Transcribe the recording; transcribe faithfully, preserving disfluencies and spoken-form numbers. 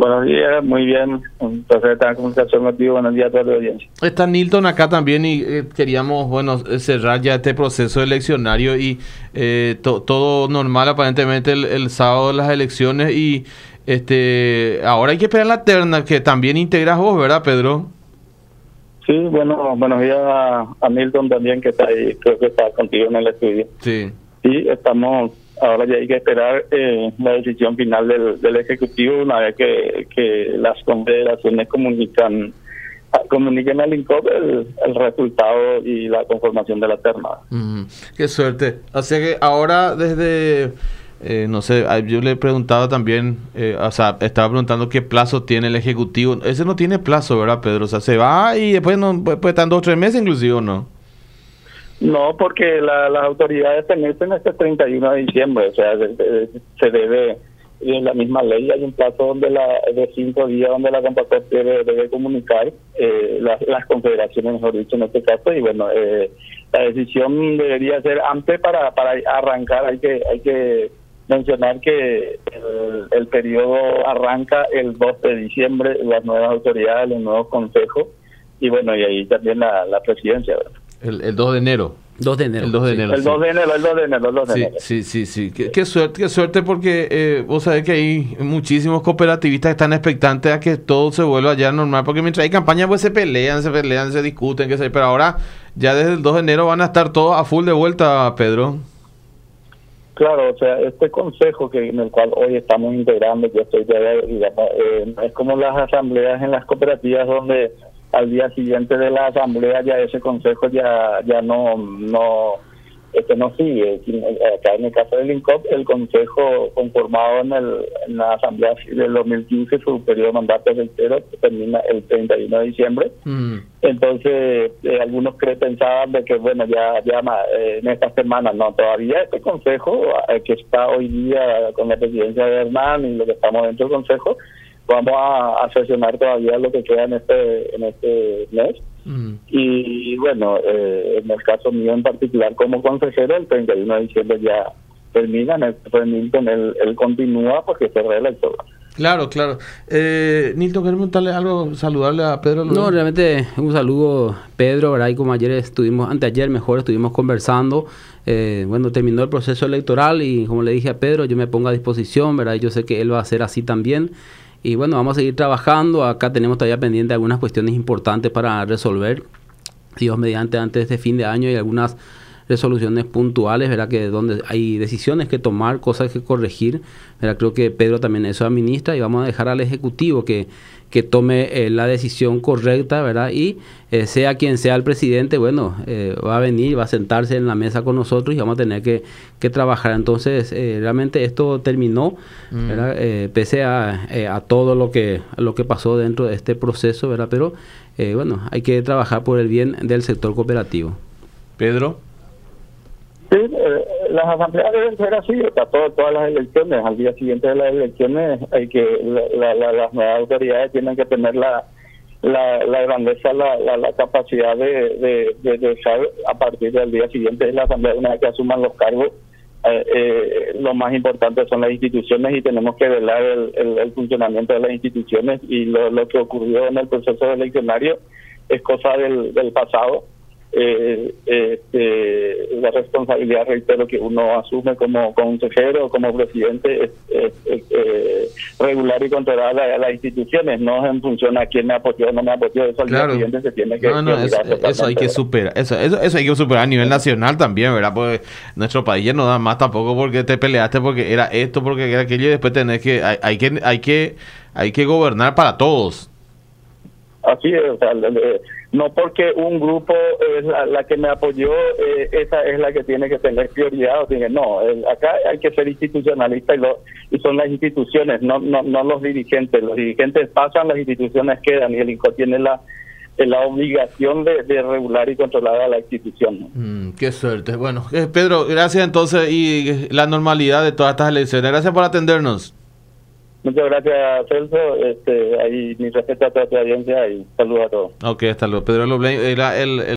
Buenos días, muy bien. Un placer estar en comunicación contigo. Buenos días a toda la audiencia. Está Nilton acá también y eh, queríamos, bueno, cerrar ya este proceso eleccionario y eh, to, todo normal aparentemente el, el sábado de las elecciones y este ahora hay que esperar la terna que también integras vos, ¿verdad, Pedro? Sí, bueno, buenos días a, a Nilton también, que está ahí, creo que está contigo en el estudio. Sí. Sí, estamos, ahora ya hay que esperar eh, la decisión final del, del Ejecutivo una vez que, que las confederaciones comunican comuniquen al INCOP el, el resultado y la conformación de la terna. Mm, qué suerte. O sea que ahora desde, eh, no sé, yo le preguntaba también, eh, o sea, estaba preguntando qué plazo tiene el Ejecutivo. Ese no tiene plazo, ¿verdad, Pedro? O sea, se va y después no puede estar dos o tres meses inclusive, ¿o no? No, porque la, las autoridades permiten este treinta y uno de diciembre, o sea, se, se, se debe, en la misma ley hay un plazo donde la, de cinco días donde la Compacop debe, debe comunicar, eh, las, las confederaciones, mejor dicho, en este caso, y bueno, eh, la decisión debería ser antes para, para arrancar. Hay que hay que mencionar que el, el periodo arranca el dos de diciembre, las nuevas autoridades, los nuevos consejos, y bueno, y ahí también la, la presidencia, ¿verdad? El, el dos de enero. dos de enero. El dos de enero. El sí. dos de enero, el dos de enero, el dos de Sí, enero. sí, sí, sí. Qué, qué suerte, qué suerte porque eh, vos sabés que hay muchísimos cooperativistas que están expectantes a que todo se vuelva ya normal, porque mientras hay campaña pues se pelean, se pelean, se discuten, qué sé, pero ahora ya desde el dos de enero van a estar todos a full de vuelta, Pedro. Claro, o sea, este consejo que en el cual hoy estamos integrando, yo estoy ya, digamos, eh, es como las asambleas en las cooperativas donde al día siguiente de la asamblea ya ese consejo ya ya no no este no sigue. Acá en el caso del INCOP, el consejo conformado en el en la asamblea del dos mil quince, su periodo de mandato reitero, termina el treinta y uno de diciembre. Mm. Entonces eh, algunos creen pensaban de que bueno ya ya eh, en esta semana no, todavía este consejo eh, que está hoy día con la presidencia de Hernán y lo que estamos dentro del consejo, vamos a, a sesionar todavía lo que queda en este en este mes. Mm. Y, y bueno, eh, en el caso mío en particular como consejero, el treinta y uno de diciembre ya termina, Nilton, él, él continúa porque se reelecto. Claro, claro. Eh, Nilton, ¿querés preguntarle algo, saludarle a Pedro? No, realmente un saludo, Pedro, ¿verdad? Y como ayer estuvimos, anteayer mejor, estuvimos conversando, eh, bueno, terminó el proceso electoral y como le dije a Pedro, yo me pongo a disposición, ¿verdad? Y yo sé que él va a hacer así también. Y bueno, vamos a seguir trabajando. Acá tenemos todavía pendiente algunas cuestiones importantes para resolver. Dios mediante, antes de este fin de año, y algunas resoluciones puntuales, ¿verdad? Que donde hay decisiones que tomar, cosas que corregir, ¿verdad? Creo que Pedro también eso administra y vamos a dejar al Ejecutivo que, que tome eh, la decisión correcta, ¿verdad? Y eh, sea quien sea el presidente, bueno, eh, va a venir, va a sentarse en la mesa con nosotros y vamos a tener que, que trabajar. Entonces, eh, realmente esto terminó, mm. ¿verdad? Eh, pese a, eh, a todo lo que, lo que pasó dentro de este proceso, ¿verdad? Pero, eh, bueno, hay que trabajar por el bien del sector cooperativo. Pedro. Sí, eh, las asambleas deben ser así, o sea, todo, todas las elecciones, al día siguiente de las elecciones hay que la, la, las nuevas autoridades tienen que tener la la, la grandeza, la, la, la capacidad de, de, de, de dejar a partir del día siguiente de la asamblea, una vez que asuman los cargos, eh, eh, lo más importante son las instituciones y tenemos que velar el, el, el funcionamiento de las instituciones, y lo, lo que ocurrió en el proceso eleccionario es cosa del, del pasado. Eh, eh, la responsabilidad, reitero, que uno asume como consejero, como presidente, es, es, es eh, regular y controlar a las instituciones, no en función a quién me apoyó o no me apoyó. Eso al claro. día siguiente se tiene que, no, no, que eso, eso hay que superar, eso, eso, eso hay que superar a nivel nacional también, ¿verdad? Porque nuestro país ya no da más tampoco porque te peleaste porque era esto, porque era aquello, y después tenés que, hay, hay que, hay que, hay que gobernar para todos. Así es, o sea, no porque un grupo es la, la que me apoyó, eh, esa es la que tiene que tener prioridad, o sea, no, el, acá hay que ser institucionalista y, lo, y son las instituciones, no, no no los dirigentes. Los dirigentes pasan, las instituciones quedan, y el I N C O tiene la la obligación de, de regular y controlar a la institución. Mm, qué suerte. Bueno, eh, Pedro, gracias entonces, y eh, la normalidad de todas estas elecciones. Gracias por atendernos. Muchas gracias, Celso. Este, ahí mi respeto a toda tu audiencia y saludos a todos. Ok, hasta luego. Pedro Loblein, era el, el